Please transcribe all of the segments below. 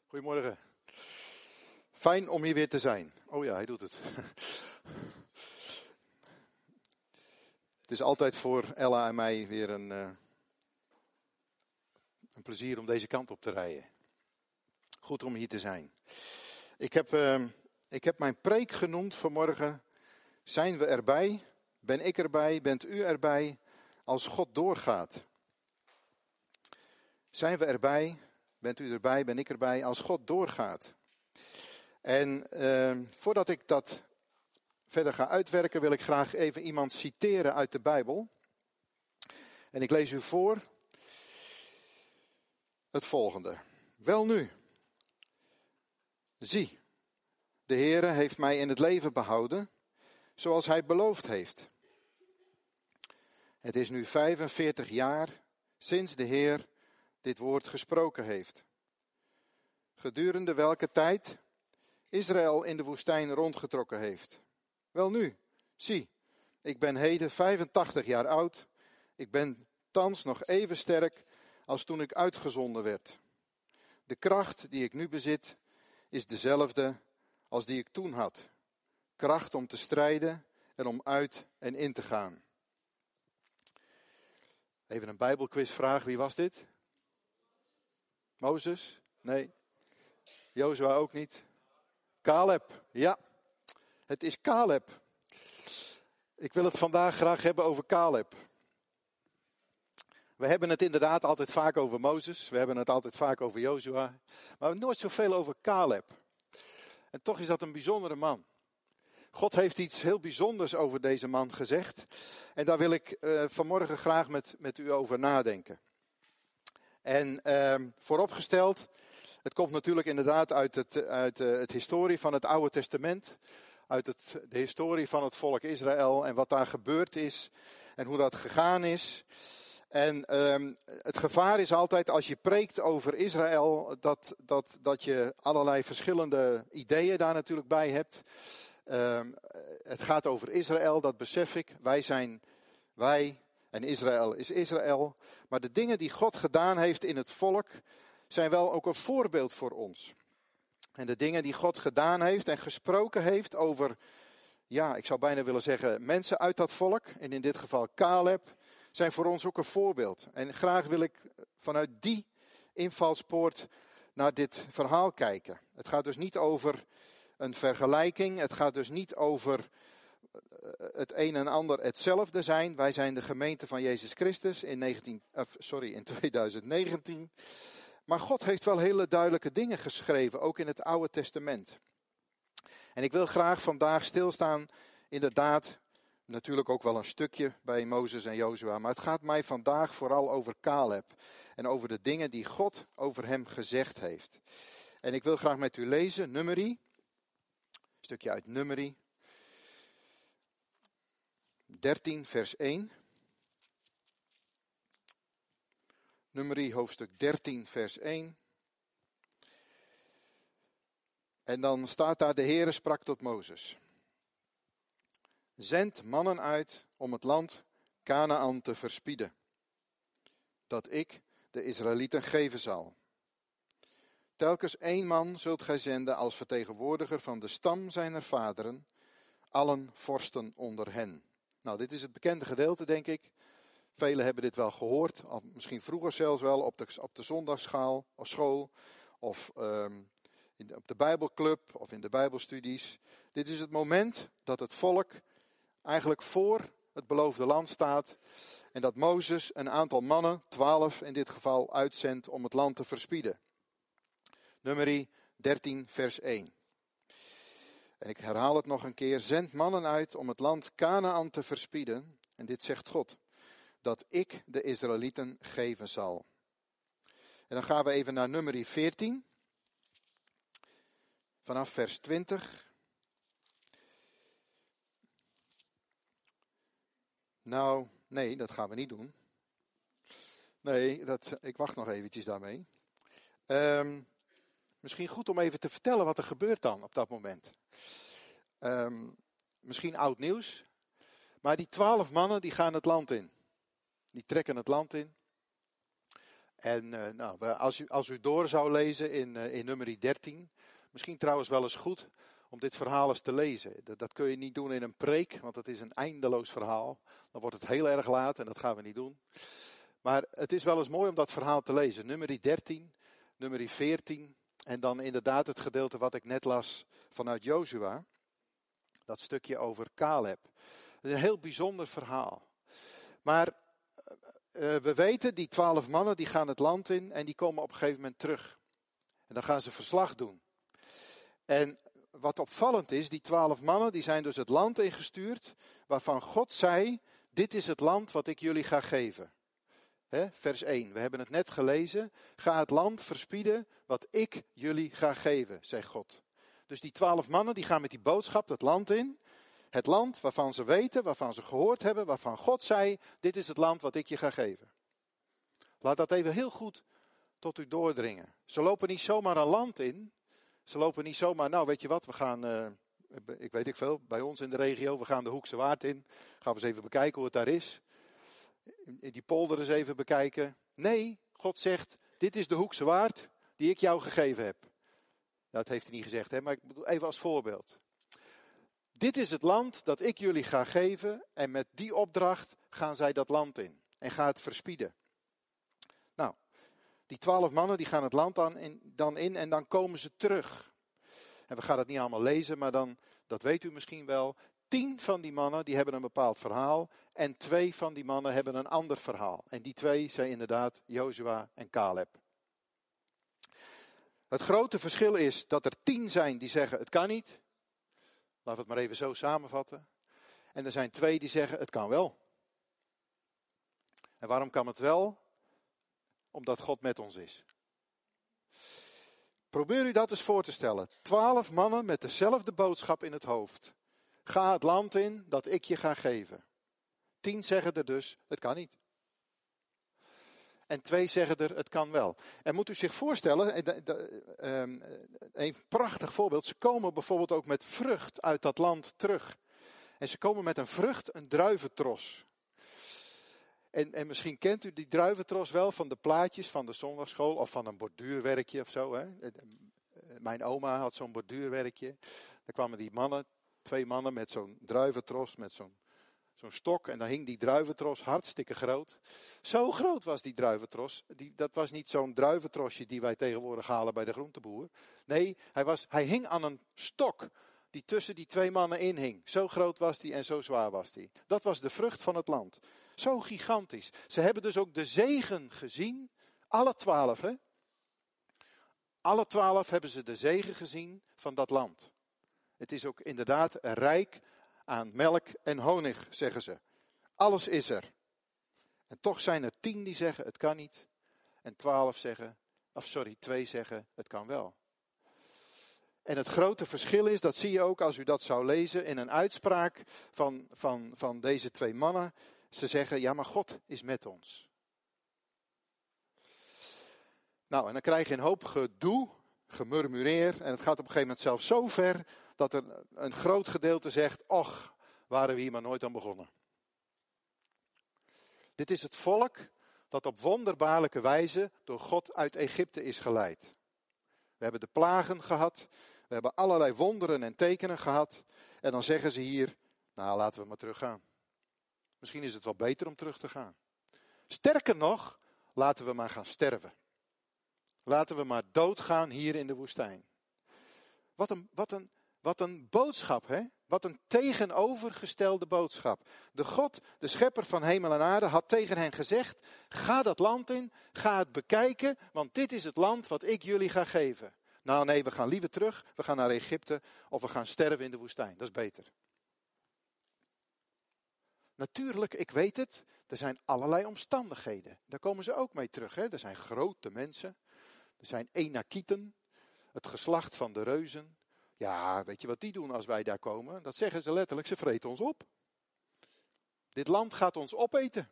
Goedemorgen. Fijn om hier weer te zijn. Oh ja, hij doet het. Het is altijd voor Ella en mij weer een plezier om deze kant op te rijden. Goed om hier te zijn. Ik heb mijn preek genoemd vanmorgen. Zijn we erbij? Ben ik erbij? Bent u erbij? Als God doorgaat. Zijn we erbij? Bent u erbij? Ben ik erbij? Als God doorgaat. En voordat ik dat verder ga uitwerken, wil ik graag even iemand citeren uit de Bijbel. En ik lees u voor het volgende. Welnu, zie, de Heere heeft mij in het leven behouden, zoals hij beloofd heeft. Het is nu 45 jaar sinds de Heer dit woord gesproken heeft. Gedurende welke tijd Israël in de woestijn rondgetrokken heeft. Welnu, zie, ik ben heden 85 jaar oud. Ik ben thans nog even sterk als toen ik uitgezonden werd. De kracht die ik nu bezit is dezelfde als die ik toen had. Kracht om te strijden en om uit en in te gaan. Even een Bijbelquizvraag. Wie was dit? Mozes? Nee. Jozua ook niet. Caleb. Ja, het is Caleb. Ik wil het vandaag graag hebben over Caleb. We hebben het inderdaad altijd vaak over Mozes. We hebben het altijd vaak over Jozua. Maar nooit zoveel over Caleb. En toch is dat een bijzondere man. God heeft iets heel bijzonders over deze man gezegd. En daar wil ik vanmorgen graag met u over nadenken. En vooropgesteld, het komt natuurlijk inderdaad uit het historie van het Oude Testament. Uit de historie van het volk Israël en wat daar gebeurd is. En hoe dat gegaan is. En het gevaar is altijd als je preekt over Israël, dat je allerlei verschillende ideeën daar natuurlijk bij hebt. Het gaat over Israël, dat besef ik. Wij en Israël is Israël. Maar de dingen die God gedaan heeft in het volk zijn wel ook een voorbeeld voor ons. En de dingen die God gedaan heeft en gesproken heeft over, ja, ik zou bijna willen zeggen, mensen uit dat volk. En in dit geval Caleb, zijn voor ons ook een voorbeeld. En graag wil ik vanuit die invalspoort naar dit verhaal kijken. Het gaat dus niet over een vergelijking. Het gaat dus niet over het een en ander hetzelfde zijn. Wij zijn de gemeente van Jezus Christus in 2019. Maar God heeft wel hele duidelijke dingen geschreven, ook in het Oude Testament. En ik wil graag vandaag stilstaan, inderdaad, natuurlijk ook wel een stukje bij Mozes en Jozua. Maar het gaat mij vandaag vooral over Caleb. En over de dingen die God over hem gezegd heeft. En ik wil graag met u lezen, Numeri. Een stukje uit Numeri. 13 vers 1. Numeri hoofdstuk 13 vers 1. En dan staat daar: de Heere sprak tot Mozes. Zend mannen uit om het land Kanaän te verspieden, dat ik de Israëlieten geven zal. Telkens 1 man zult gij zenden als vertegenwoordiger van de stam zijner vaderen, allen vorsten onder hen. Nou, dit is het bekende gedeelte, denk ik. Velen hebben dit wel gehoord, misschien vroeger zelfs wel op de zondagsschool of op de Bijbelclub of in de Bijbelstudies. Dit is het moment dat het volk eigenlijk voor het beloofde land staat en dat Mozes een aantal mannen, 12 in dit geval, uitzendt om het land te verspieden. Numeri 13 vers 1. En ik herhaal het nog een keer. Zend mannen uit om het land Kanaän te verspieden. En dit zegt God. Dat ik de Israëlieten geven zal. En dan gaan we even naar Numeri 14. Vanaf vers 20. Nou, nee, dat gaan we niet doen. Nee, ik wacht nog eventjes daarmee. Misschien goed om even te vertellen wat er gebeurt dan op dat moment. Misschien oud nieuws. Maar die 12 mannen die gaan het land in. Die trekken het land in. En als u door zou lezen in Numeri 13, misschien trouwens wel eens goed om dit verhaal eens te lezen. Dat kun je niet doen in een preek, want het is een eindeloos verhaal. Dan wordt het heel erg laat en dat gaan we niet doen. Maar het is wel eens mooi om dat verhaal te lezen. Numeri 13, Numeri 14 en dan inderdaad het gedeelte wat ik net las vanuit Jozua. Dat stukje over Caleb. Het is een heel bijzonder verhaal. Maar we weten, die 12 mannen die gaan het land in en die komen op een gegeven moment terug. En dan gaan ze verslag doen. En wat opvallend is, die 12 mannen die zijn dus het land ingestuurd waarvan God zei, dit is het land wat ik jullie ga geven. Vers 1, we hebben het net gelezen. Ga het land verspieden wat ik jullie ga geven, zegt God. Dus die 12 mannen die gaan met die boodschap het land in. Het land waarvan ze weten, waarvan ze gehoord hebben, waarvan God zei, dit is het land wat ik je ga geven. Laat dat even heel goed tot u doordringen. Ze lopen niet zomaar een land in. Ze lopen niet zomaar, nou weet je wat, we gaan, ik weet niet veel, bij ons in de regio, we gaan de Hoekse Waard in. Gaan we eens even bekijken hoe het daar is. Die polder eens even bekijken. Nee, God zegt, dit is de Hoekse Waard die ik jou gegeven heb. Dat heeft hij niet gezegd, hè, maar ik bedoel even als voorbeeld. Dit is het land dat ik jullie ga geven en met die opdracht gaan zij dat land in. En gaan het verspieden. Nou, die 12 mannen die gaan het land dan in en dan komen ze terug. En we gaan het niet allemaal lezen, maar dan, dat weet u misschien wel. 10 van die mannen die hebben een bepaald verhaal en 2 van die mannen hebben een ander verhaal. En die 2 zijn inderdaad Jozua en Caleb. Het grote verschil is dat er 10 zijn die zeggen het kan niet. Laten we het maar even zo samenvatten. En er zijn 2 die zeggen het kan wel. En waarom kan het wel? Omdat God met ons is. Probeer u dat eens voor te stellen. 12 mannen met dezelfde boodschap in het hoofd. Ga het land in dat ik je ga geven. 10 zeggen er dus, het kan niet. En 2 zeggen er, het kan wel. En moet u zich voorstellen, een prachtig voorbeeld. Ze komen bijvoorbeeld ook met vrucht uit dat land terug. En ze komen met een vrucht, een druiventros. En misschien kent u die druiventros wel van de plaatjes van de zondagschool of van een borduurwerkje of zo. Hè? Mijn oma had zo'n borduurwerkje. Daar kwamen die mannen, 2 mannen met zo'n druiventros, met zo'n stok. En dan hing die druiventros hartstikke groot. Zo groot was die druiventros. Dat was niet zo'n druiventrosje die wij tegenwoordig halen bij de groenteboer. Nee, hij hing aan een stok die tussen die 2 mannen in hing. Zo groot was die en zo zwaar was die. Dat was de vrucht van het land. Zo gigantisch. Ze hebben dus ook de zegen gezien. Alle 12, hè? Alle 12 hebben ze de zegen gezien van dat land. Het is ook inderdaad rijk aan melk en honig, zeggen ze. Alles is er. En toch zijn er 10 die zeggen het kan niet. En 2 zeggen het kan wel. En het grote verschil is, dat zie je ook als u dat zou lezen in een uitspraak van deze 2 mannen. Ze zeggen, ja maar God is met ons. Nou, en dan krijg je een hoop gedoe, gemurmureer. En het gaat op een gegeven moment zelfs zo ver dat er een groot gedeelte zegt, och, waren we hier maar nooit aan begonnen. Dit is het volk dat op wonderbaarlijke wijze door God uit Egypte is geleid. We hebben de plagen gehad, we hebben allerlei wonderen en tekenen gehad. En dan zeggen ze hier, nou laten we maar teruggaan. Misschien is het wel beter om terug te gaan. Sterker nog, laten we maar gaan sterven. Laten we maar doodgaan hier in de woestijn. Wat een boodschap, hè? Wat een tegenovergestelde boodschap. De God, de schepper van hemel en aarde, had tegen hen gezegd, ga dat land in, ga het bekijken, want dit is het land wat ik jullie ga geven. Nou nee, we gaan liever terug, we gaan naar Egypte of we gaan sterven in de woestijn. Dat is beter. Natuurlijk, ik weet het, er zijn allerlei omstandigheden. Daar komen ze ook mee terug. Hè? Er zijn grote mensen, er zijn Enakieten, het geslacht van de reuzen. Ja, weet je wat die doen als wij daar komen? Dat zeggen ze letterlijk, ze vreten ons op. Dit land gaat ons opeten.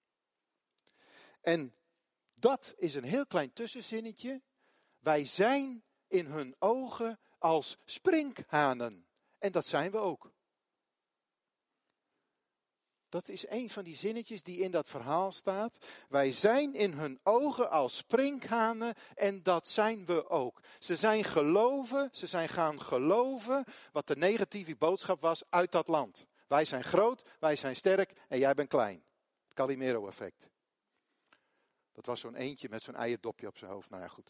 En dat is een heel klein tussenzinnetje. Wij zijn in hun ogen als sprinkhanen. En dat zijn we ook. Dat is een van die zinnetjes die in dat verhaal staat. Wij zijn in hun ogen als sprinkhanen en dat zijn we ook. Ze zijn gaan geloven wat de negatieve boodschap was uit dat land. Wij zijn groot, wij zijn sterk en jij bent klein. Het Calimero-effect. Dat was zo'n eentje met zo'n eierdopje op zijn hoofd. Nou ja, goed.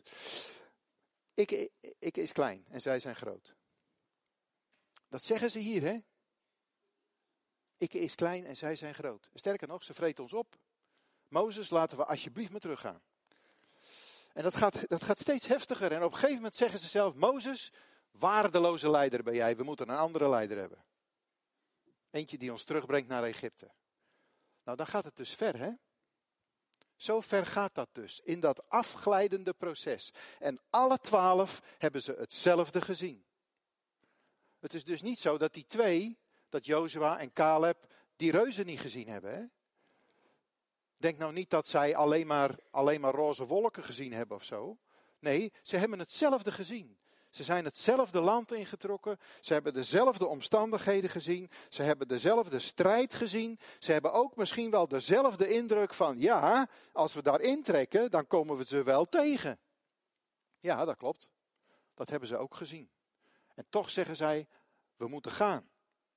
Ik is klein en zij zijn groot. Dat zeggen ze hier, hè? Ik is klein en zij zijn groot. Sterker nog, ze vreten ons op. Mozes, laten we alsjeblieft maar teruggaan. En dat gaat steeds heftiger. En op een gegeven moment zeggen ze zelf, Mozes, waardeloze leider ben jij. We moeten een andere leider hebben. Eentje die ons terugbrengt naar Egypte. Nou, dan gaat het dus ver, hè? Zo ver gaat dat dus, in dat afglijdende proces. En alle 12 hebben ze hetzelfde gezien. Het is dus niet zo dat die twee, dat Jozua en Caleb, die reuzen niet gezien hebben. Hè? Denk nou niet dat zij alleen maar roze wolken gezien hebben of zo. Nee, ze hebben hetzelfde gezien. Ze zijn hetzelfde land ingetrokken. Ze hebben dezelfde omstandigheden gezien. Ze hebben dezelfde strijd gezien. Ze hebben ook misschien wel dezelfde indruk van, ja, als we daar intrekken, dan komen we ze wel tegen. Ja, dat klopt. Dat hebben ze ook gezien. En toch zeggen zij, we moeten gaan.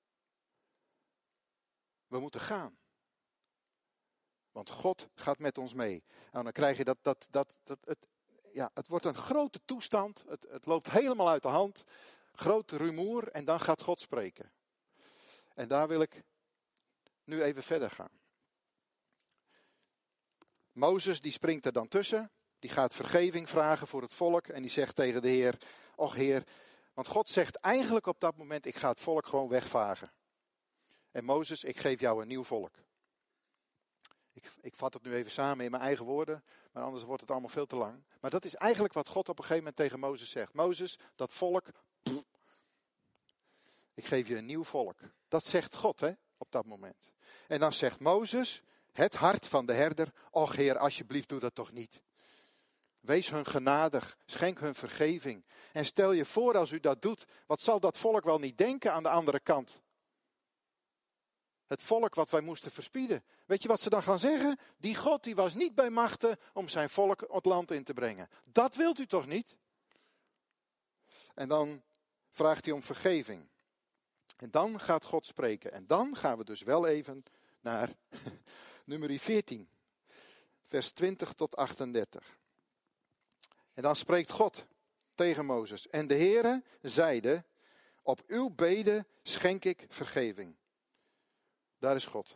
We moeten gaan. Want God gaat met ons mee. Nou, dan krijg je het wordt een grote toestand. Het loopt helemaal uit de hand. Groot rumoer en dan gaat God spreken. En daar wil ik nu even verder gaan. Mozes die springt er dan tussen. Die gaat vergeving vragen voor het volk. En die zegt tegen de Heer, och Heer. Want God zegt eigenlijk op dat moment, ik ga het volk gewoon wegvagen. En Mozes, ik geef jou een nieuw volk. Ik vat het nu even samen in mijn eigen woorden, maar anders wordt het allemaal veel te lang. Maar dat is eigenlijk wat God op een gegeven moment tegen Mozes zegt. Mozes, dat volk, ik geef je een nieuw volk. Dat zegt God, hè, op dat moment. En dan zegt Mozes, het hart van de herder, och Heer, alsjeblieft doe dat toch niet. Wees hun genadig, schenk hun vergeving. En stel je voor als u dat doet, wat zal dat volk wel niet denken aan de andere kant? Het volk wat wij moesten verspieden. Weet je wat ze dan gaan zeggen? Die God die was niet bij machten om zijn volk het land in te brengen. Dat wilt u toch niet? En dan vraagt hij om vergeving. En dan gaat God spreken. En dan gaan we dus wel even naar nummer 14. Vers 20 tot 38. En dan spreekt God tegen Mozes. En de Heere zeide, op uw bede schenk ik vergeving. Daar is God.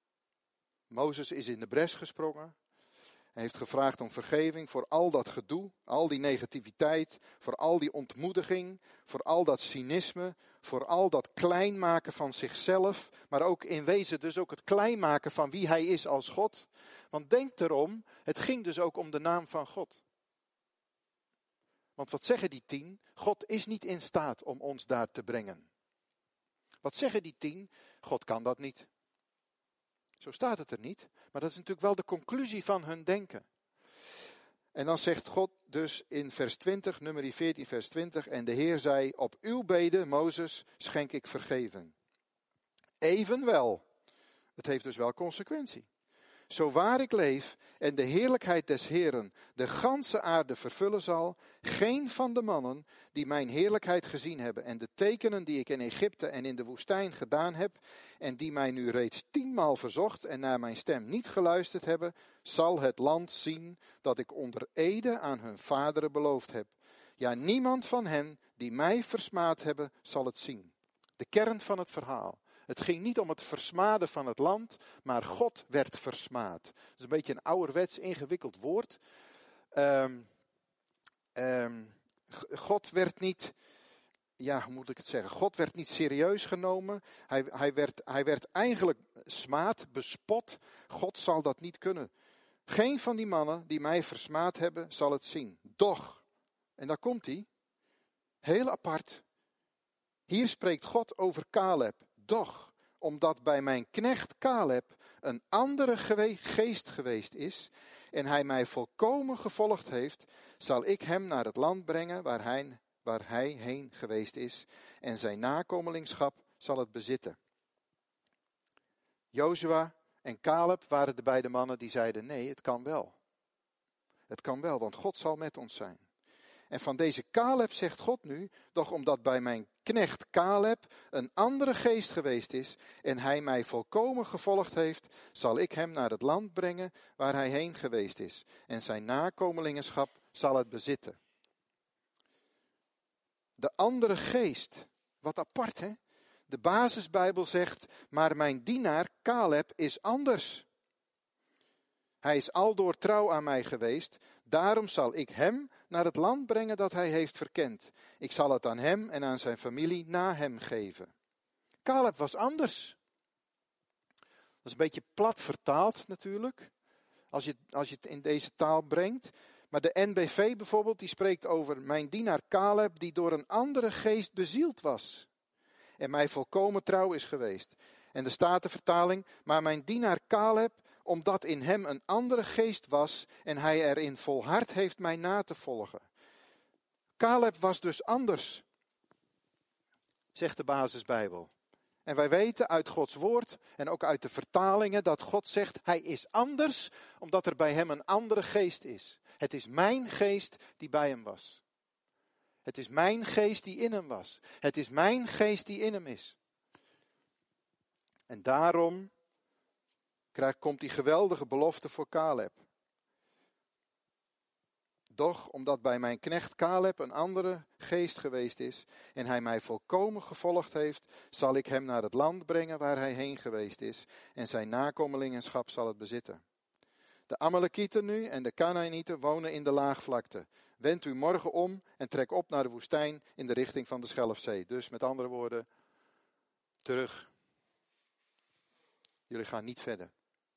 Mozes is in de bres gesprongen. Hij heeft gevraagd om vergeving voor al dat gedoe, al die negativiteit, voor al die ontmoediging, voor al dat cynisme, voor al dat kleinmaken van zichzelf, maar ook in wezen dus ook het kleinmaken van wie hij is als God. Want denk erom, het ging dus ook om de naam van God. Want wat zeggen die 10? God is niet in staat om ons daar te brengen. Wat zeggen die 10? God kan dat niet. Zo staat het er niet, maar dat is natuurlijk wel de conclusie van hun denken. En dan zegt God dus in vers 20, nummer 14, vers 20, en de Heer zei, op uw bede, Mozes, schenk ik vergeving. Evenwel, het heeft dus wel consequentie. Zo waar ik leef en de heerlijkheid des Heeren de ganse aarde vervullen zal, geen van de mannen die mijn heerlijkheid gezien hebben en de tekenen die ik in Egypte en in de woestijn gedaan heb en die mij nu reeds 10-maal verzocht en naar mijn stem niet geluisterd hebben, zal het land zien dat ik onder ede aan hun vaderen beloofd heb. Ja, niemand van hen die mij versmaad hebben zal het zien. De kern van het verhaal. Het ging niet om het versmaden van het land, maar God werd versmaad. Dat is een beetje een ouderwets ingewikkeld woord. God werd niet, ja, hoe moet ik het zeggen? God werd niet serieus genomen. Hij werd eigenlijk smaad, bespot. God zal dat niet kunnen. Geen van die mannen die mij versmaad hebben, zal het zien. Doch, en daar komt hij, heel apart. Hier spreekt God over Caleb. Doch, omdat bij mijn knecht Caleb een andere geest geweest is en hij mij volkomen gevolgd heeft, zal ik hem naar het land brengen waar hij heen geweest is en zijn nakomelingschap zal het bezitten. Jozua en Caleb waren de beide mannen die zeiden, nee, het kan wel. Het kan wel, want God zal met ons zijn. En van deze Caleb zegt God nu, doch omdat bij mijn knecht Caleb een andere geest geweest is en hij mij volkomen gevolgd heeft, zal ik hem naar het land brengen waar hij heen geweest is. En zijn nakomelingenschap zal het bezitten. De andere geest, wat apart hè? De basisbijbel zegt, maar mijn dienaar Caleb is anders. Hij is aldoor trouw aan mij geweest, daarom zal ik hem naar het land brengen dat hij heeft verkend. Ik zal het aan hem en aan zijn familie na hem geven. Caleb was anders. Dat is een beetje plat vertaald natuurlijk, als je het in deze taal brengt. Maar de NBV bijvoorbeeld, die spreekt over mijn dienaar Caleb die door een andere geest bezield was. En mij volkomen trouw is geweest. En de Statenvertaling, maar mijn dienaar Caleb, omdat in hem een andere geest was en hij erin volhard heeft mij na te volgen. Caleb was dus anders, zegt de basisbijbel. En wij weten uit Gods woord en ook uit de vertalingen dat God zegt, hij is anders, omdat er bij hem een andere geest is. Het is mijn geest die bij hem was. Het is mijn geest die in hem was. Het is mijn geest die in hem is. En daarom komt die geweldige belofte voor Caleb. Doch omdat bij mijn knecht Caleb een andere geest geweest is en hij mij volkomen gevolgd heeft, zal ik hem naar het land brengen waar hij heen geweest is en zijn nakomelingenschap zal het bezitten. De Amalekieten nu en de Kanaanieten wonen in de laagvlakte. Wend u morgen om en trek op naar de woestijn in de richting van de Schelfzee. Dus met andere woorden, terug. Jullie gaan niet verder.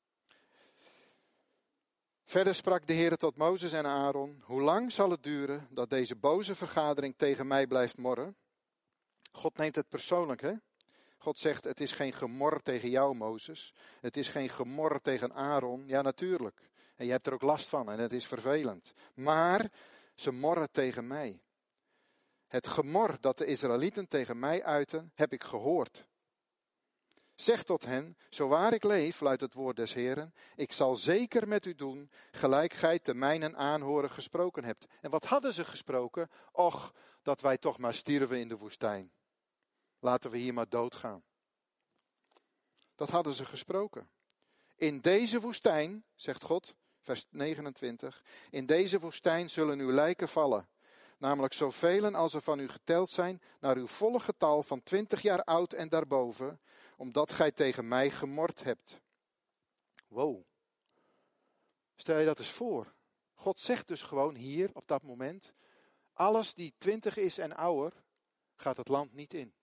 Verder sprak de Heer tot Mozes en Aaron, hoe lang zal het duren dat deze boze vergadering tegen mij blijft morren? God neemt het persoonlijk, hè? God zegt, het is geen gemor tegen jou, Mozes. Het is geen gemor tegen Aaron. Ja, natuurlijk. En je hebt er ook last van en het is vervelend. Maar ze morren tegen mij. Het gemor dat de Israëlieten tegen mij uiten, heb ik gehoord. Zeg tot hen, zo waar ik leef, luidt het woord des Heeren, ik zal zeker met u doen, gelijk gij te mijnen aanhoren gesproken hebt. En wat hadden ze gesproken? Och, dat wij toch maar stierven in de woestijn. Laten we hier maar doodgaan. Dat hadden ze gesproken. In deze woestijn, zegt God, vers 29, in deze woestijn zullen uw lijken vallen. Namelijk zoveel als er van u geteld zijn, naar uw volle getal van 20 jaar oud en daarboven, omdat gij tegen mij gemord hebt. Wow. Stel je dat eens voor. God zegt dus gewoon hier, op dat moment, alles die 20 is en ouder, gaat het land niet in.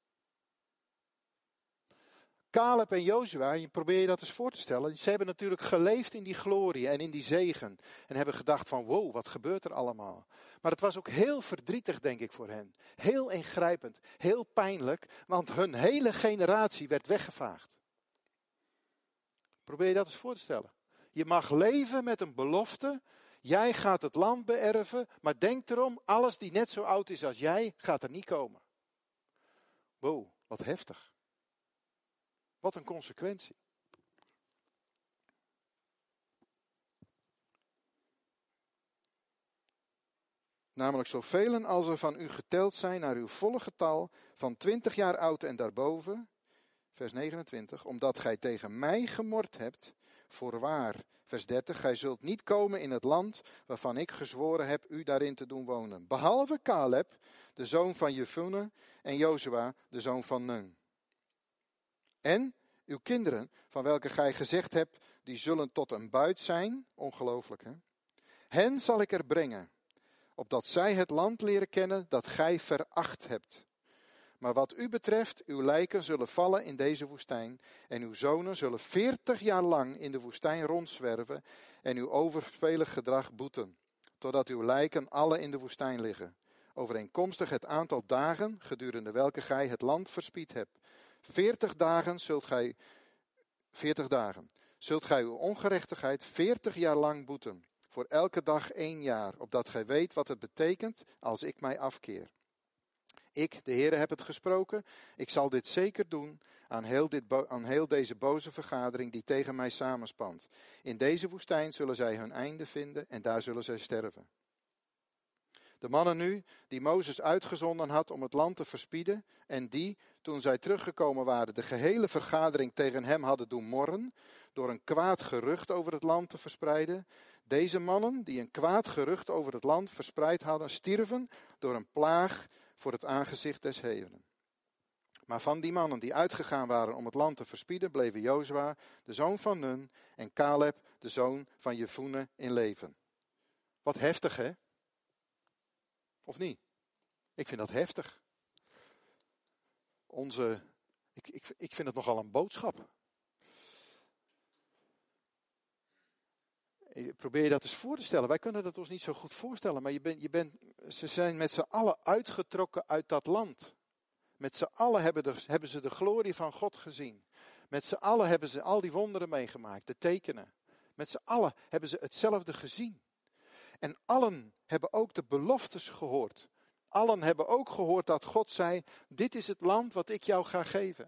Caleb en Jozua, probeer je dat eens voor te stellen. Ze hebben natuurlijk geleefd in die glorie en in die zegen. En hebben gedacht van wow, wat gebeurt er allemaal. Maar het was ook heel verdrietig, denk ik, voor hen. Heel ingrijpend, heel pijnlijk. Want hun hele generatie werd weggevaagd. Probeer je dat eens voor te stellen. Je mag leven met een belofte. Jij gaat het land beërven. Maar denk erom, alles die net zo oud is als jij, gaat er niet komen. Wow, wat heftig. Wat een consequentie. Namelijk zoveel als er van u geteld zijn naar uw volle getal van 20 jaar oud en daarboven. Vers 29. Omdat gij tegen mij gemord hebt. Voorwaar. Vers 30. Gij zult niet komen in het land waarvan ik gezworen heb u daarin te doen wonen. Behalve Caleb, de zoon van Jefune, en Jozua, de zoon van Nun. En uw kinderen, van welke gij gezegd hebt, die zullen tot een buit zijn. Ongelooflijk, hè? Hen zal ik er brengen, opdat zij het land leren kennen dat gij veracht hebt. Maar wat u betreft, uw lijken zullen vallen in deze woestijn, en uw zonen zullen 40 jaar lang in de woestijn rondzwerven, en uw overspelig gedrag boeten, totdat uw lijken alle in de woestijn liggen, overeenkomstig het aantal dagen, gedurende welke gij het land verspied hebt. 40 dagen zult gij uw ongerechtigheid 40 jaar lang boeten, voor elke dag 1 jaar, opdat gij weet wat het betekent als ik mij afkeer. Ik, de Heere, heb het gesproken. Ik zal dit zeker doen aan heel deze boze vergadering die tegen mij samenspant. In deze woestijn zullen zij hun einde vinden en daar zullen zij sterven. De mannen nu, die Mozes uitgezonden had om het land te verspieden, en die, toen zij teruggekomen waren, de gehele vergadering tegen hem hadden doen morren, door een kwaad gerucht over het land te verspreiden. Deze mannen, die een kwaad gerucht over het land verspreid hadden, stierven door een plaag voor het aangezicht des Heeren. Maar van die mannen die uitgegaan waren om het land te verspieden, bleven Jozua, de zoon van Nun, en Caleb, de zoon van Jefune, in leven. Wat heftig, hè? Of niet? Ik vind dat heftig. Ik vind het nogal een boodschap. Probeer je dat eens voor te stellen. Wij kunnen dat ons niet zo goed voorstellen. Maar ze zijn met z'n allen uitgetrokken uit dat land. Met z'n allen hebben ze de glorie van God gezien. Met z'n allen hebben ze al die wonderen meegemaakt. De tekenen. Met z'n allen hebben ze hetzelfde gezien. En allen hebben ook de beloftes gehoord. Allen hebben ook gehoord dat God zei, dit is het land wat ik jou ga geven.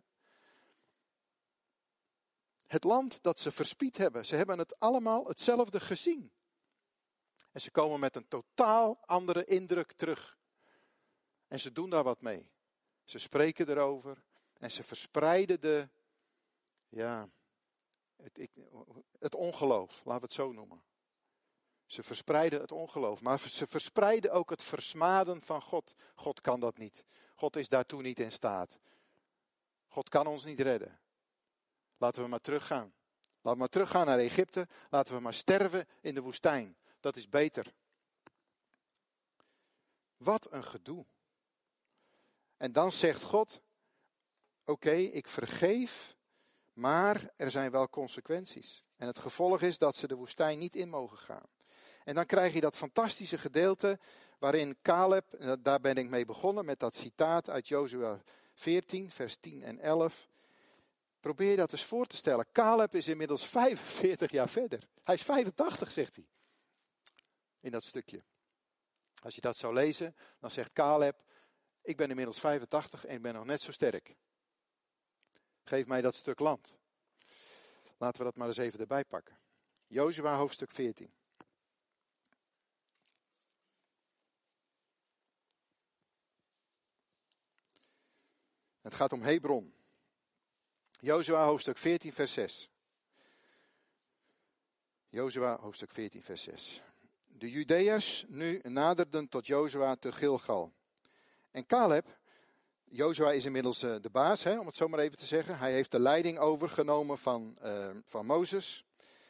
Het land dat ze verspied hebben. Ze hebben het allemaal hetzelfde gezien. En ze komen met een totaal andere indruk terug. En ze doen daar wat mee. Ze spreken erover. En ze verspreiden het ongeloof. Laten we het zo noemen. Ze verspreiden het ongeloof. Maar ze verspreiden ook het versmaden van God. God kan dat niet. God is daartoe niet in staat. God kan ons niet redden. Laten we maar teruggaan. Laten we maar teruggaan naar Egypte. Laten we maar sterven in de woestijn. Dat is beter. Wat een gedoe. En dan zegt God, oké, ik vergeef, maar er zijn wel consequenties. En het gevolg is dat ze de woestijn niet in mogen gaan. En dan krijg je dat fantastische gedeelte waarin Caleb, daar ben ik mee begonnen met dat citaat uit Jozua 14, vers 10 en 11. Probeer je dat eens voor te stellen. Caleb is inmiddels 45 jaar verder. Hij is 85, zegt hij. In dat stukje. Als je dat zou lezen, dan zegt Caleb, ik ben inmiddels 85 en ik ben nog net zo sterk. Geef mij dat stuk land. Laten we dat maar eens even erbij pakken. Jozua hoofdstuk 14. Het gaat om Hebron. Jozua hoofdstuk 14 vers 6. Jozua hoofdstuk 14 vers 6. De Judeërs nu naderden tot Jozua te Gilgal. En Caleb, Jozua is inmiddels de baas, om het zo maar even te zeggen. Hij heeft de leiding overgenomen van Mozes.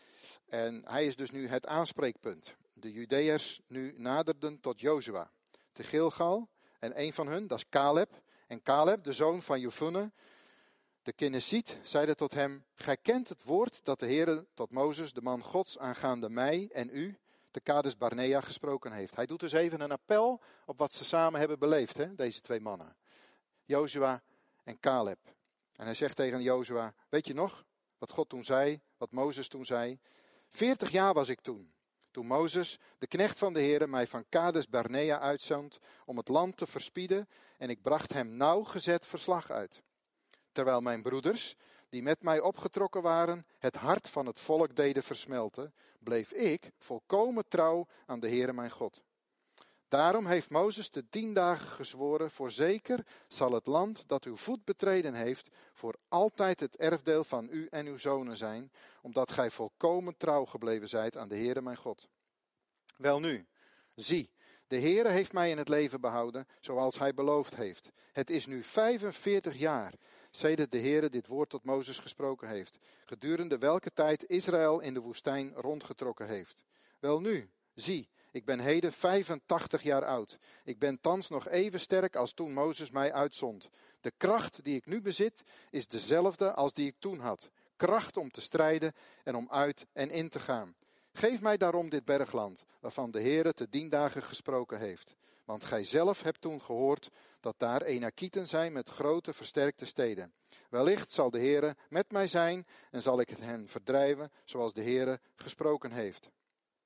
En hij is dus nu het aanspreekpunt. De Judeërs nu naderden tot Jozua te Gilgal. En een van hun, dat is Caleb. En Caleb, de zoon van Jefune, de Keniziet, zeide tot hem, gij kent het woord dat de Heere tot Mozes, de man Gods, aangaande mij en u, te Kades Barnea, gesproken heeft. Hij doet dus even een appel op wat ze samen hebben beleefd, deze twee mannen. Jozua en Caleb. En hij zegt tegen Jozua, weet je nog wat God toen zei, wat Mozes toen zei? 40 jaar was ik toen Mozes, de knecht van de Heere, mij van Kades Barnea uitzond om het land te verspieden en ik bracht hem nauwgezet verslag uit. Terwijl mijn broeders, die met mij opgetrokken waren, het hart van het volk deden versmelten, bleef ik volkomen trouw aan de Heere mijn God. Daarom heeft Mozes de 10 dagen gezworen, voorzeker zal het land dat uw voet betreden heeft, voor altijd het erfdeel van u en uw zonen zijn, omdat gij volkomen trouw gebleven zijt aan de Heere mijn God. Welnu, zie, de Heere heeft mij in het leven behouden, zoals hij beloofd heeft. Het is nu 45 jaar, sedert de Heere dit woord tot Mozes gesproken heeft, gedurende welke tijd Israël in de woestijn rondgetrokken heeft. Welnu, zie, ik ben heden 85 jaar oud. Ik ben thans nog even sterk als toen Mozes mij uitzond. De kracht die ik nu bezit is dezelfde als die ik toen had. Kracht om te strijden en om uit en in te gaan. Geef mij daarom dit bergland, waarvan de Heere te 10 dagen gesproken heeft. Want gij zelf hebt toen gehoord dat daar Enakieten zijn met grote versterkte steden. Wellicht zal de Heere met mij zijn en zal ik hen verdrijven, zoals de Heere gesproken heeft.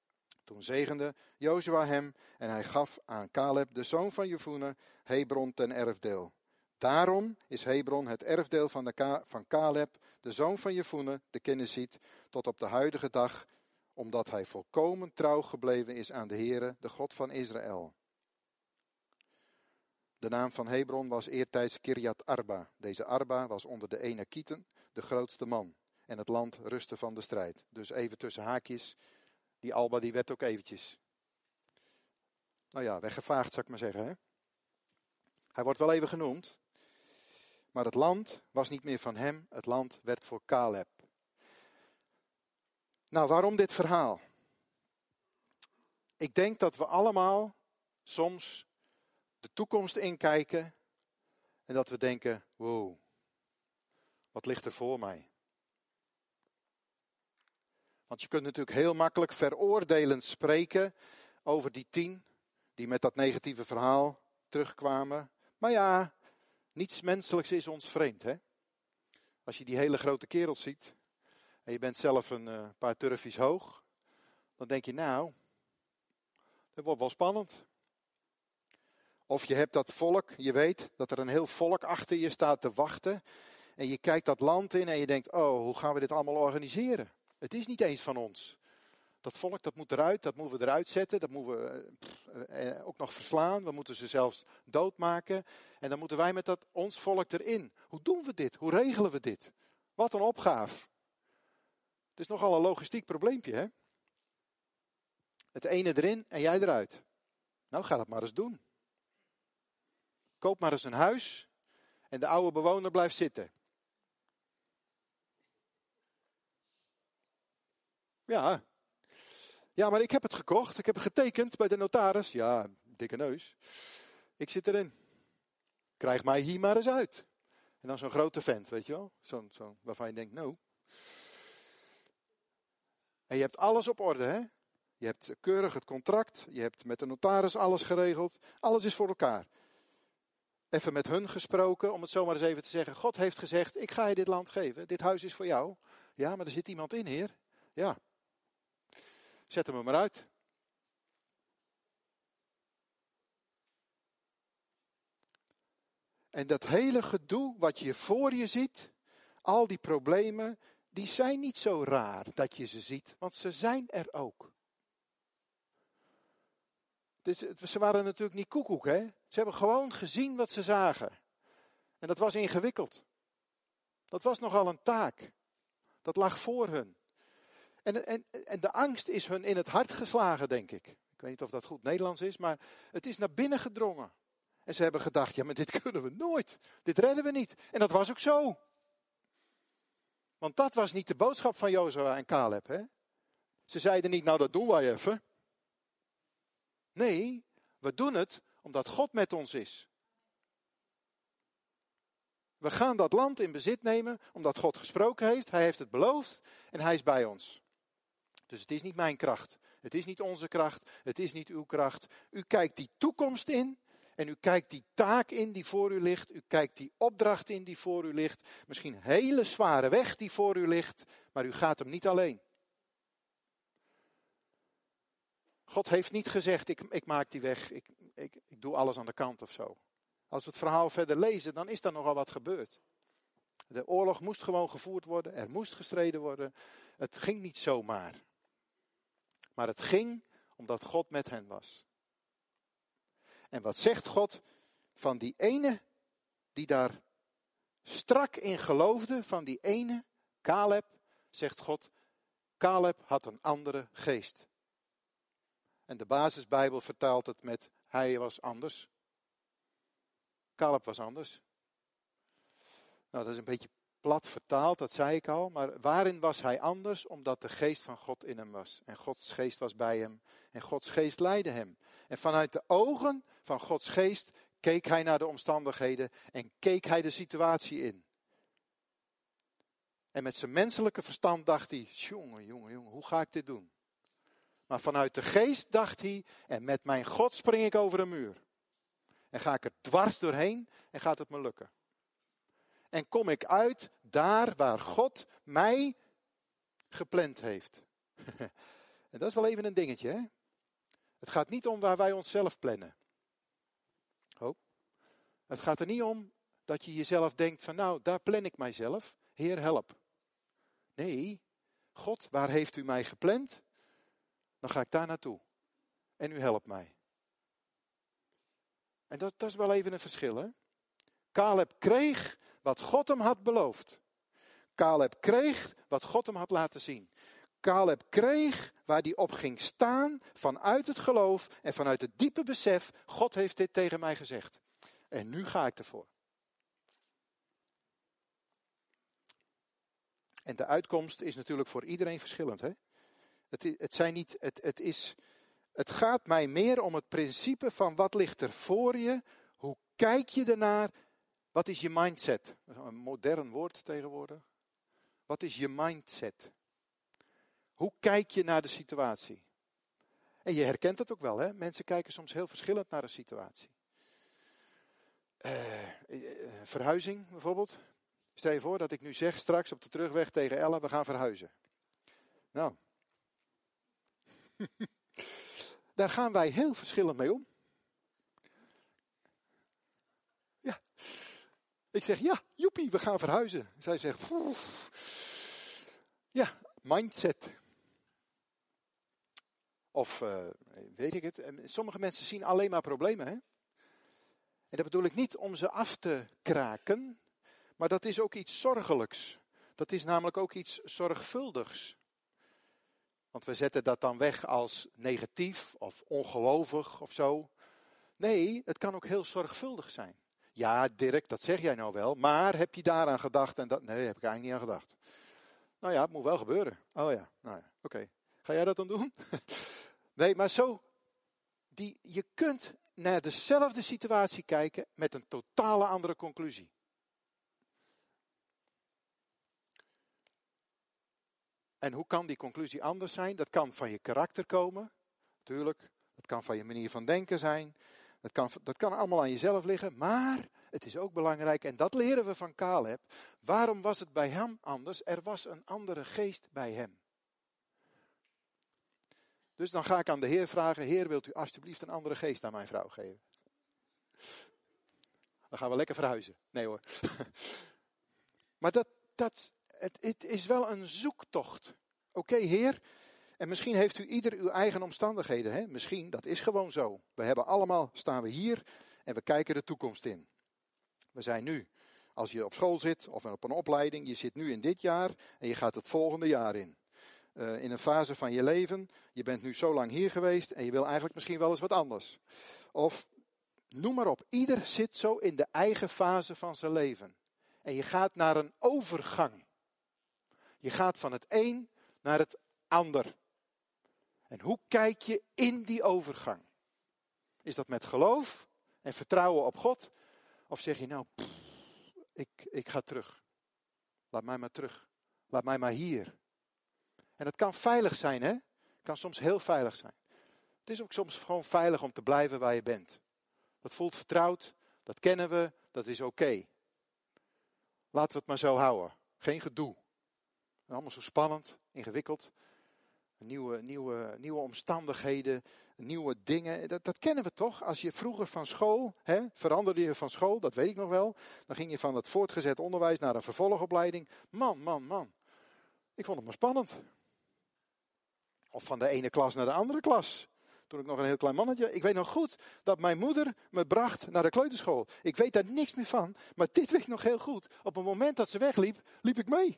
Toen zegende Jozua hem en hij gaf aan Caleb, de zoon van Jefune, Hebron ten erfdeel. Daarom is Hebron het erfdeel van Caleb, de zoon van Jefune, de Keniziet, tot op de huidige dag, omdat hij volkomen trouw gebleven is aan de Heere, de God van Israël. De naam van Hebron was eertijds Kirjat Arba. Deze Arba was onder de Enakieten de grootste man. En het land rustte van de strijd. Dus even tussen haakjes, die Alba die werd ook eventjes, nou ja, weggevaagd zou ik maar zeggen. Hè? Hij wordt wel even genoemd. Maar het land was niet meer van hem, het land werd voor Caleb. Nou, waarom dit verhaal? Ik denk dat we allemaal soms de toekomst inkijken en dat we denken, wow, wat ligt er voor mij? Want je kunt natuurlijk heel makkelijk veroordelend spreken over die 10 die met dat negatieve verhaal terugkwamen. Maar ja, niets menselijks is ons vreemd, hè? Als je die hele grote kerels ziet en je bent zelf een paar turfjes hoog, dan denk je, nou, dat wordt wel spannend. Of je hebt dat volk, je weet dat er een heel volk achter je staat te wachten. En je kijkt dat land in en je denkt, oh, hoe gaan we dit allemaal organiseren? Het is niet eens van ons. Dat volk, dat moet eruit, dat moeten we eruit zetten. Dat moeten we ook nog verslaan. We moeten ze zelfs doodmaken. En dan moeten wij met ons volk erin. Hoe doen we dit? Hoe regelen we dit? Wat een opgave. Het is nogal een logistiek probleempje, hè? Het ene erin en jij eruit. Nou, ga dat maar eens doen. Koop maar eens een huis en de oude bewoner blijft zitten. Ja, maar ik heb het gekocht. Ik heb het getekend bij de notaris. Ja, dikke neus. Ik zit erin. Krijg mij hier maar eens uit. En dan zo'n grote vent, weet je wel. Zo'n waarvan je denkt, nou. En je hebt alles op orde, hè. Je hebt keurig het contract. Je hebt met de notaris alles geregeld. Alles is voor elkaar. Even met hun gesproken, om het zomaar eens even te zeggen. God heeft gezegd, ik ga je dit land geven. Dit huis is voor jou. Ja, maar er zit iemand in, heer. Ja. Zet hem er maar uit. En dat hele gedoe wat je voor je ziet, al die problemen, die zijn niet zo raar dat je ze ziet, want ze zijn er ook. Dus ze waren natuurlijk niet koekoek, hè? Ze hebben gewoon gezien wat ze zagen. En dat was ingewikkeld. Dat was nogal een taak. Dat lag voor hun. En de angst is hun in het hart geslagen, denk ik. Ik weet niet of dat goed Nederlands is, maar het is naar binnen gedrongen. En ze hebben gedacht, ja, maar dit kunnen we nooit. Dit redden we niet. En dat was ook zo. Want dat was niet de boodschap van Jozua en Caleb, hè? Ze zeiden niet, nou dat doen wij even. Nee, we doen het omdat God met ons is. We gaan dat land in bezit nemen omdat God gesproken heeft. Hij heeft het beloofd en hij is bij ons. Dus het is niet mijn kracht. Het is niet onze kracht. Het is niet uw kracht. U kijkt die toekomst in. En u kijkt die taak in die voor u ligt. U kijkt die opdracht in die voor u ligt. Misschien een hele zware weg die voor u ligt. Maar u gaat hem niet alleen. God heeft niet gezegd, ik maak die weg. Ik doe alles aan de kant of zo. Als we het verhaal verder lezen, dan is daar nogal wat gebeurd. De oorlog moest gewoon gevoerd worden. Er moest gestreden worden. Het ging niet zomaar. Maar het ging omdat God met hen was. En wat zegt God van die ene die daar strak in geloofde, van die ene, Caleb, zegt God, Caleb had een andere geest. En de basisbijbel vertaalt het met, hij was anders. Caleb was anders. Nou, dat is een beetje plat vertaald, dat zei ik al. Maar waarin was hij anders? Omdat de geest van God in hem was. En Gods geest was bij hem. En Gods geest leidde hem. En vanuit de ogen van Gods geest keek hij naar de omstandigheden. En keek hij de situatie in. En met zijn menselijke verstand dacht hij, jongen, hoe ga ik dit doen? Maar vanuit de geest dacht hij, en met mijn God spring ik over een muur. En ga ik er dwars doorheen en gaat het me lukken. En kom ik uit daar waar God mij gepland heeft. En dat is wel even een dingetje, hè? Het gaat niet om waar wij onszelf plannen. Oh. Het gaat er niet om dat je jezelf denkt van nou, daar plan ik mijzelf. Heer, help. Nee, God, waar heeft u mij gepland? Dan ga ik daar naartoe. En u helpt mij. En dat is wel even een verschil, hè? Caleb kreeg wat God hem had beloofd. Caleb kreeg wat God hem had laten zien. Caleb kreeg waar hij op ging staan vanuit het geloof en vanuit het diepe besef, God heeft dit tegen mij gezegd. En nu ga ik ervoor. En de uitkomst is natuurlijk voor iedereen verschillend. Hè? Het gaat mij meer om het principe van wat ligt er voor je, hoe kijk je ernaar, wat is je mindset? Een modern woord tegenwoordig. Wat is je mindset? Hoe kijk je naar de situatie? En je herkent het ook wel, hè? Mensen kijken soms heel verschillend naar een situatie. Verhuizing bijvoorbeeld. Stel je voor dat ik nu zeg straks op de terugweg tegen Ella, we gaan verhuizen. Nou, daar gaan wij heel verschillend mee om. Ja, ik zeg ja, joepie, we gaan verhuizen. Zij zegt, ja, mindset. Of, weet ik het, sommige mensen zien alleen maar problemen, hè. En dat bedoel ik niet om ze af te kraken, maar dat is ook iets zorgelijks. Dat is namelijk ook iets zorgvuldigs. Want we zetten dat dan weg als negatief of ongelovig of zo. Nee, het kan ook heel zorgvuldig zijn. Ja, Dirk, dat zeg jij nou wel, maar heb je daaraan gedacht? En dat? Nee, heb ik eigenlijk niet aan gedacht. Nou ja, het moet wel gebeuren. Oh ja, nou ja, oké. Ga jij dat dan doen? Nee, maar zo, je kunt naar dezelfde situatie kijken met een totale andere conclusie. En hoe kan die conclusie anders zijn? Dat kan van je karakter komen, natuurlijk. Dat kan van je manier van denken zijn. Dat kan allemaal aan jezelf liggen. Maar het is ook belangrijk, en dat leren we van Caleb. Waarom was het bij hem anders? Er was een andere geest bij hem. Dus dan ga ik aan de Heer vragen, Heer, wilt u alsjeblieft een andere geest aan mijn vrouw geven? Dan gaan we lekker verhuizen. Nee hoor. Maar het is wel een zoektocht. Oké, Heer. En misschien heeft u ieder uw eigen omstandigheden. Hè? Misschien, dat is gewoon zo. We hebben allemaal, staan we hier en we kijken de toekomst in. We zijn nu, als je op school zit of op een opleiding, je zit nu in dit jaar en je gaat het volgende jaar in. In een fase van je leven, je bent nu zo lang hier geweest en je wil eigenlijk misschien wel eens wat anders. Of, noem maar op, ieder zit zo in de eigen fase van zijn leven. En je gaat naar een overgang. Je gaat van het een naar het ander. En hoe kijk je in die overgang? Is dat met geloof en vertrouwen op God? Of zeg je nou, ik ga terug. Laat mij maar terug. Laat mij maar hier. En dat kan veilig zijn, hè? Het kan soms heel veilig zijn. Het is ook soms gewoon veilig om te blijven waar je bent. Dat voelt vertrouwd, dat kennen we, dat is oké. Laten we het maar zo houden. Geen gedoe. Allemaal zo spannend, ingewikkeld. Nieuwe omstandigheden, nieuwe dingen. Dat kennen we toch? Als je vroeger van school, veranderde je van school, dat weet ik nog wel. Dan ging je van het voortgezet onderwijs naar een vervolgopleiding. Man. Ik vond het maar spannend. Of van de ene klas naar de andere klas. Toen ik nog een heel klein mannetje. Ik weet nog goed dat mijn moeder me bracht naar de kleuterschool. Ik weet daar niks meer van. Maar dit weet ik nog heel goed. Op het moment dat ze wegliep, liep ik mee.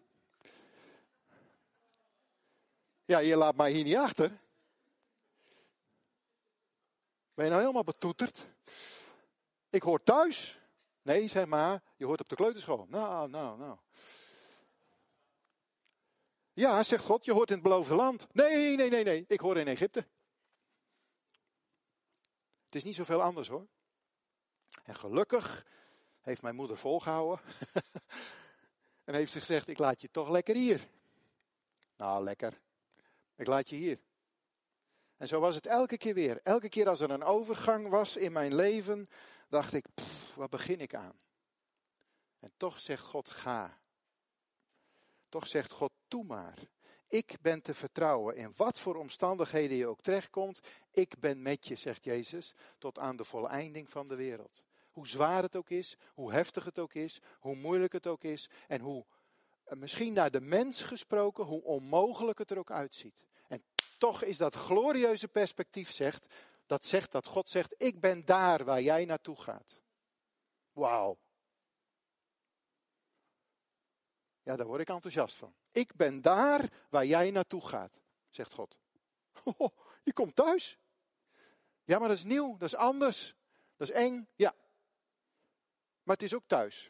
Ja, je laat mij hier niet achter. Ben je nou helemaal betoeterd? Ik hoor thuis. Nee, zeg maar, je hoort op de kleuterschool. Nou. Ja, zegt God, je hoort in het beloofde land. Nee, ik hoor in Egypte. Het is niet zoveel anders hoor. En gelukkig heeft mijn moeder volgehouden. En heeft ze gezegd, ik laat je toch lekker hier. Nou, lekker. Ik laat je hier. En zo was het elke keer weer. Elke keer als er een overgang was in mijn leven, dacht ik, wat begin ik aan? En toch zegt God, ga. Toch zegt God, doe maar. Ik ben te vertrouwen. In wat voor omstandigheden je ook terechtkomt. Ik ben met je, zegt Jezus, tot aan de voleinding van de wereld. Hoe zwaar het ook is, hoe heftig het ook is, hoe moeilijk het ook is. En hoe, misschien naar de mens gesproken, hoe onmogelijk het er ook uitziet. En toch is dat glorieuze perspectief zegt dat God zegt, ik ben daar waar jij naartoe gaat. Wauw. Ja, daar word ik enthousiast van. Ik ben daar waar jij naartoe gaat, zegt God. Oh, je komt thuis. Ja, maar dat is nieuw, dat is anders. Dat is eng, ja. Maar het is ook thuis.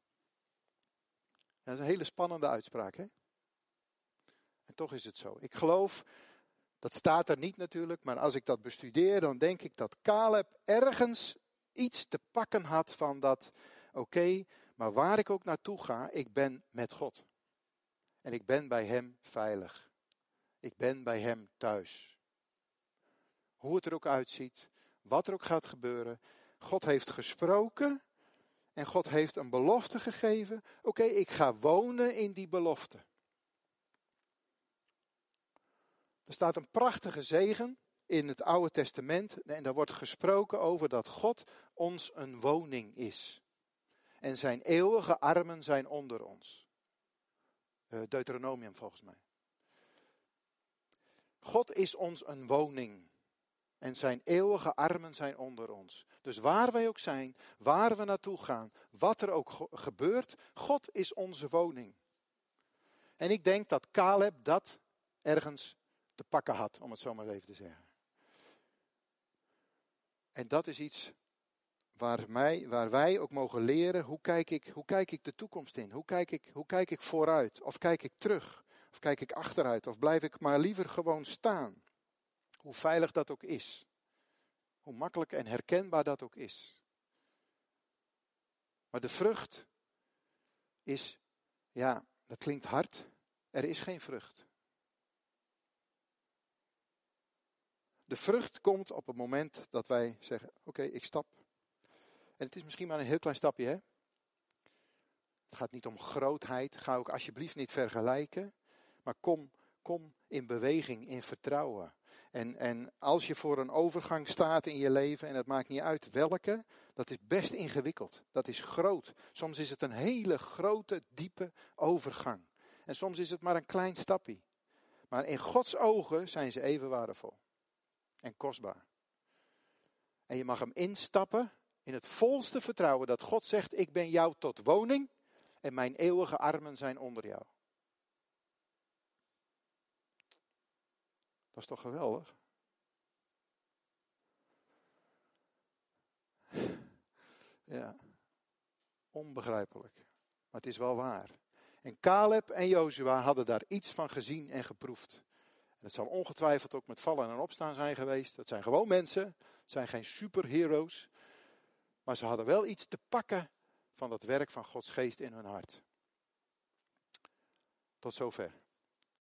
Dat is een hele spannende uitspraak, hè? En toch is het zo. Ik geloof, dat staat er niet natuurlijk, maar als ik dat bestudeer, dan denk ik dat Caleb ergens iets te pakken had van dat, oké, maar waar ik ook naartoe ga, ik ben met God. En ik ben bij hem veilig. Ik ben bij hem thuis. Hoe het er ook uitziet, wat er ook gaat gebeuren. God heeft gesproken en God heeft een belofte gegeven. Oké, ik ga wonen in die belofte. Er staat een prachtige zegen in het Oude Testament. En daar wordt gesproken over dat God ons een woning is. En zijn eeuwige armen zijn onder ons. Deuteronomium volgens mij. God is ons een woning. En zijn eeuwige armen zijn onder ons. Dus waar wij ook zijn, waar we naartoe gaan, wat er ook gebeurt, God is onze woning. En ik denk dat Caleb dat ergens te pakken had, om het zo maar even te zeggen. En dat is iets waar wij ook mogen leren, hoe kijk ik de toekomst in? Hoe kijk ik vooruit? Of kijk ik terug? Of kijk ik achteruit? Of blijf ik maar liever gewoon staan? Hoe veilig dat ook is. Hoe makkelijk en herkenbaar dat ook is. Maar de vrucht is, ja, dat klinkt hard. Er is geen vrucht. De vrucht komt op het moment dat wij zeggen, oké, ik stap. En het is misschien maar een heel klein stapje, hè. Het gaat niet om grootheid. Ga ook alsjeblieft niet vergelijken. Maar kom in beweging, in vertrouwen. En als je voor een overgang staat in je leven, en het maakt niet uit welke, dat is best ingewikkeld. Dat is groot. Soms is het een hele grote, diepe overgang. En soms is het maar een klein stapje. Maar in Gods ogen zijn ze even waardevol. En kostbaar. En je mag hem instappen in het volste vertrouwen dat God zegt, ik ben jou tot woning en mijn eeuwige armen zijn onder jou. Dat is toch geweldig? Ja, onbegrijpelijk. Maar het is wel waar. En Caleb en Jozua hadden daar iets van gezien en geproefd. En het zal ongetwijfeld ook met vallen en opstaan zijn geweest. Dat zijn gewoon mensen. Het zijn geen superheroes. Maar ze hadden wel iets te pakken van dat werk van Gods geest in hun hart. Tot zover.